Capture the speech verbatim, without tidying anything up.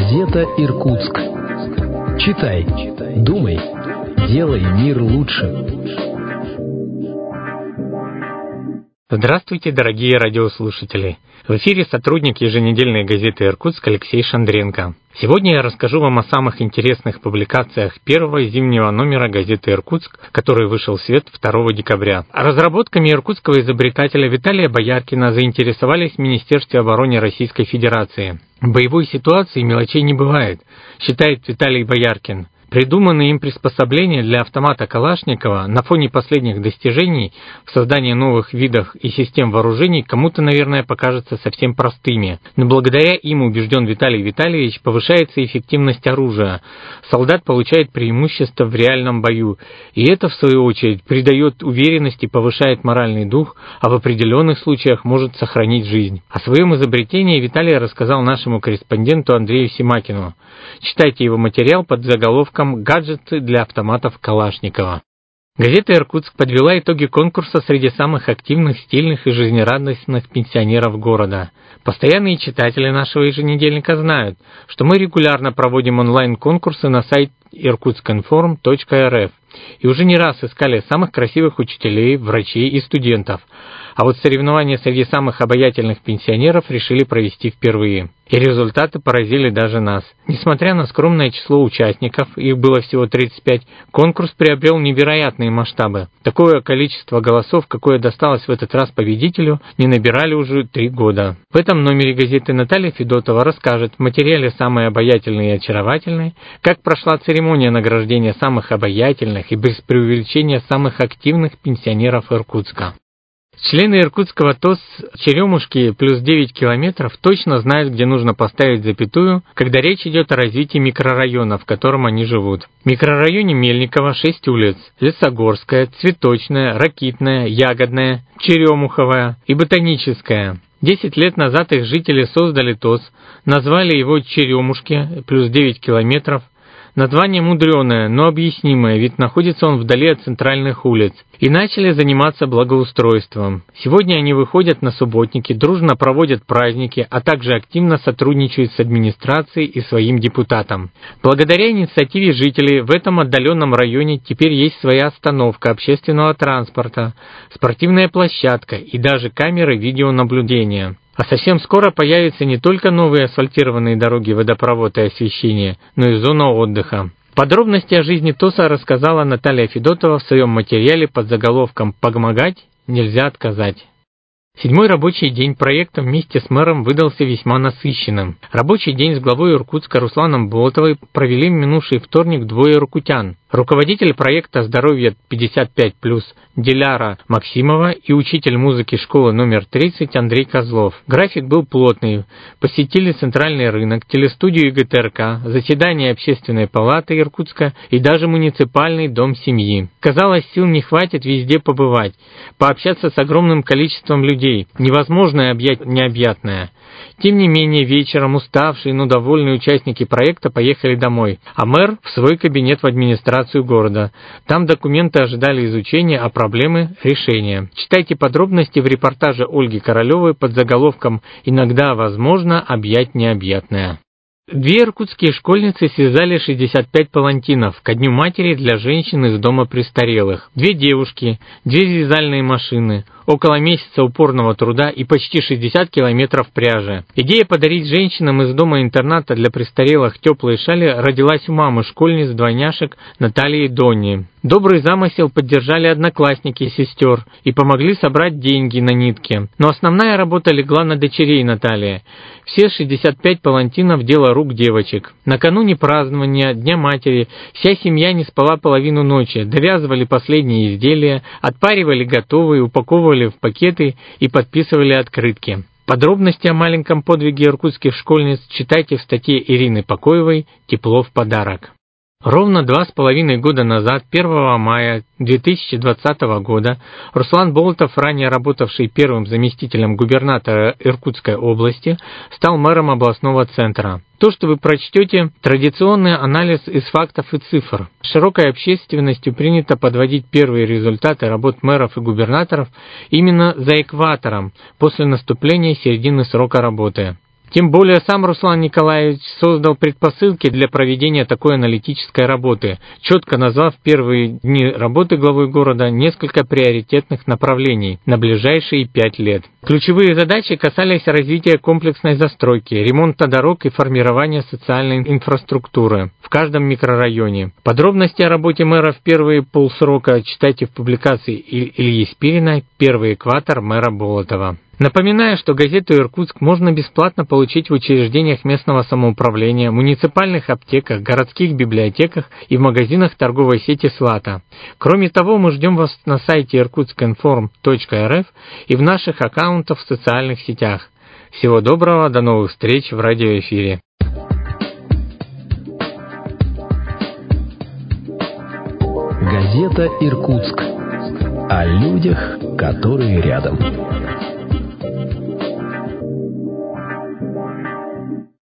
Газета «Иркутск». Читай, думай, делай мир лучше. Здравствуйте, дорогие радиослушатели! В эфире сотрудник еженедельной газеты «Иркутск» Алексей Шандренко. Сегодня я расскажу вам о самых интересных публикациях первого зимнего номера газеты «Иркутск», который вышел в свет второго декабря. Разработками иркутского изобретателя Виталия Бояркина заинтересовались в Министерстве обороны Российской Федерации. В боевой ситуации мелочей не бывает, считает Виталий Бояркин. Придуманные им приспособления для автомата Калашникова на фоне последних достижений в создании новых видов и систем вооружений кому-то, наверное, покажутся совсем простыми. Но благодаря им, убежден Виталий Витальевич, повышается эффективность оружия. Солдат получает преимущество в реальном бою. И это, в свою очередь, придает уверенность и повышает моральный дух, а в определенных случаях может сохранить жизнь. О своем изобретении Виталий рассказал нашему корреспонденту Андрею Семакину. Читайте его материал под заголовком «Гаджеты для автоматов Калашникова». Газета «Иркутск» подвела итоги конкурса среди самых активных, стильных и жизнерадостных пенсионеров города. Постоянные читатели нашего еженедельника знают, что мы регулярно проводим онлайн-конкурсы на сайте иркутск информ точка эр эф и уже не раз искали самых красивых учителей, врачей и студентов. А вот соревнования среди самых обаятельных пенсионеров решили провести впервые. И результаты поразили даже нас. Несмотря на скромное число участников, их было всего тридцать пять, конкурс приобрел невероятные масштабы. Такое количество голосов, какое досталось в этот раз победителю, не набирали уже три года. В этом номере газеты Наталья Федотова расскажет в материале «Самые обаятельные и очаровательные», как прошла церемония награждения самых обаятельных и без преувеличения самых активных пенсионеров Иркутска. Члены иркутского ТОС «Черемушки» плюс девять километров точно знают, где нужно поставить запятую, когда речь идет о развитии микрорайона, в котором они живут. В микрорайоне Мельниково шесть улиц: Лесогорская, Цветочная, Ракитная, Ягодная, Черемуховая и Ботаническая. Десять лет назад их жители создали ТОС, назвали его «Черемушки» плюс девять километров. Название мудреное, но объяснимое, ведь находится он вдали от центральных улиц. И начали заниматься благоустройством. Сегодня они выходят на субботники, дружно проводят праздники, а также активно сотрудничают с администрацией и своим депутатом. Благодаря инициативе жителей в этом отдаленном районе теперь есть своя остановка общественного транспорта, спортивная площадка и даже камеры видеонаблюдения. А совсем скоро появятся не только новые асфальтированные дороги, водопровод и освещение, но и зона отдыха. Подробности о жизни ТОСа рассказала Наталья Федотова в своем материале под заголовком «Помогать нельзя отказать». Седьмой рабочий день проекта вместе с мэром выдался весьма насыщенным. Рабочий день с главой Иркутска Русланом Болотовой провели в минувший вторник двое иркутян. Руководитель проекта «Здоровье пятьдесят пять плюс» Диляра Максимова и учитель музыки школы номер тридцать Андрей Козлов. График был плотный. Посетили центральный рынок, телестудию и гэ тэ эр ка, заседание общественной палаты Иркутска и даже муниципальный дом семьи. Казалось, сил не хватит везде побывать, пообщаться с огромным количеством людей. Невозможно объять необъятное. Тем не менее, вечером уставшие, но довольные участники проекта поехали домой, а мэр в свой кабинет в администрацию города. Там документы ожидали изучения, а проблемы – решения. Читайте подробности в репортаже Ольги Королевой под заголовком «Иногда возможно объять необъятное». Две иркутские школьницы связали шестьдесят пять палантинов ко Дню матери для женщин из дома престарелых. Две девушки, две вязальные машины, около месяца упорного труда и почти шестьдесят километров пряжи. Идея подарить женщинам из дома-интерната для престарелых теплые шали родилась у мамы школьниц-двойняшек Натальи и Донни. Добрый замысел поддержали одноклассники сестер и помогли собрать деньги на нитки. Но основная работа легла на дочерей Натальи. Все шестьдесят пять палантинов – дело рук девочек. Накануне празднования Дня матери вся семья не спала половину ночи, довязывали последние изделия, отпаривали готовые, упаковывали в пакеты и подписывали открытки. Подробности о маленьком подвиге иркутских школьниц читайте в статье Ирины Покоевой «Тепло в подарок». Ровно два с половиной года назад, первого мая две тысячи двадцатого года, Руслан Болотов, ранее работавший первым заместителем губернатора Иркутской области, стал мэром областного центра. То, что вы прочтете, традиционный анализ из фактов и цифр. Широкой общественностью принято подводить первые результаты работ мэров и губернаторов именно за экватором, после наступления середины срока работы. Тем более сам Руслан Николаевич создал предпосылки для проведения такой аналитической работы, четко назвав первые дни работы главой города несколько приоритетных направлений на ближайшие пять лет. Ключевые задачи касались развития комплексной застройки, ремонта дорог и формирования социальной инфраструктуры в каждом микрорайоне. Подробности о работе мэра в первые полсрока читайте в публикации Ильи Спирина «Первый экватор мэра Болотова». Напоминаю, что газету «Иркутск» можно бесплатно получить в учреждениях местного самоуправления, муниципальных аптеках, городских библиотеках и в магазинах торговой сети «Слата». Кроме того, мы ждем вас на сайте иркутск информ точка эр эф и в наших аккаунтах в социальных сетях. Всего доброго, до новых встреч в радиоэфире. Газета «Иркутск». О людях, которые рядом.